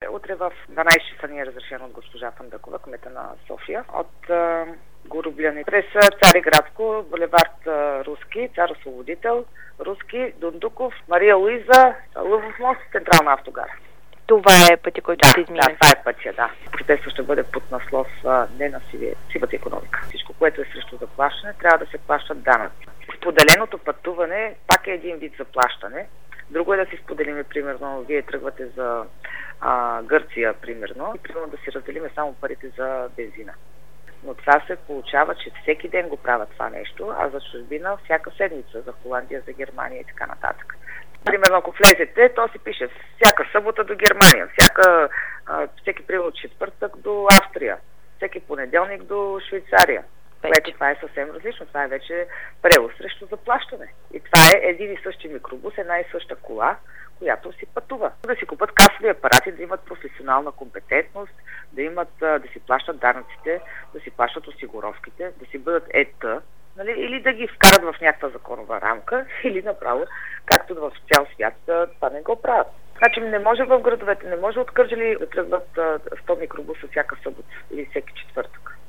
Утре в 12 часа ни е разрешено от госпожа Фандъкова, кмета на София, от Горобляни през Цариградско, булевард Руски, Цар Освободител, Руски, Дундуков, Мария Луиза, Лъвов мост, Централна автогара. Това е пътя, който ще измине. Да, това е пътя, да. Протестът ще бъде под наслов не на сивата икономика. Всичко, което е срещу заплащане, трябва да се плащат данъци. Споделеното пътуване пак е един вид заплащане. Друго е да си споделиме, примерно, вие тръгвате за Гърция, примерно, и примерно да си разделиме само парите за бензина. Но това се получава, че всеки ден го правят това нещо, а за чужбина всяка седмица, за Холандия, за Германия и така нататък. Примерно, ако влезете, то си пише всяка събота до Германия, всеки примерно от четвъртък до Австрия, всеки понеделник до Швейцария. Което това е съвсем различно. Това е вече превоз срещу заплащане. И това е един и същи микробус, една и съща кола, която си пътува. Да си купат касови апарати, да имат професионална компетентност, да си плащат данъците, да си плащат осигуровките, да си бъдат нали? Или да ги вкарат в някаква законова рамка, или направо, както в цял свят, това не го правят. Значи не може в градовете, не може от Кърджали да тръгват 100 микробуса всяка събота или всеки четвъртък.